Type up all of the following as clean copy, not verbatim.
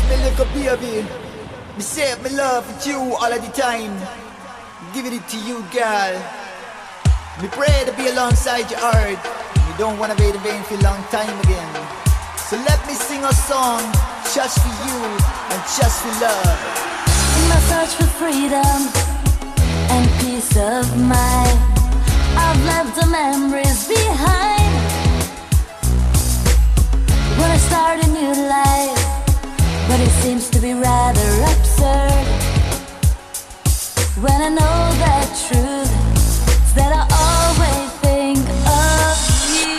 me little baby. Me save me love for you all of the time. Giving it to you, girl. Me pray to be alongside your heart. You don't wanna wait in vain for a long time again. So let me sing a song just for you and just for love. In my search for freedom and peace of mind, I've left the memories behind. When I start a new life, but it seems to be rather absurd. When I know that truth, is that I always think of you.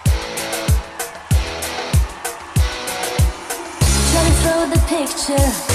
Picture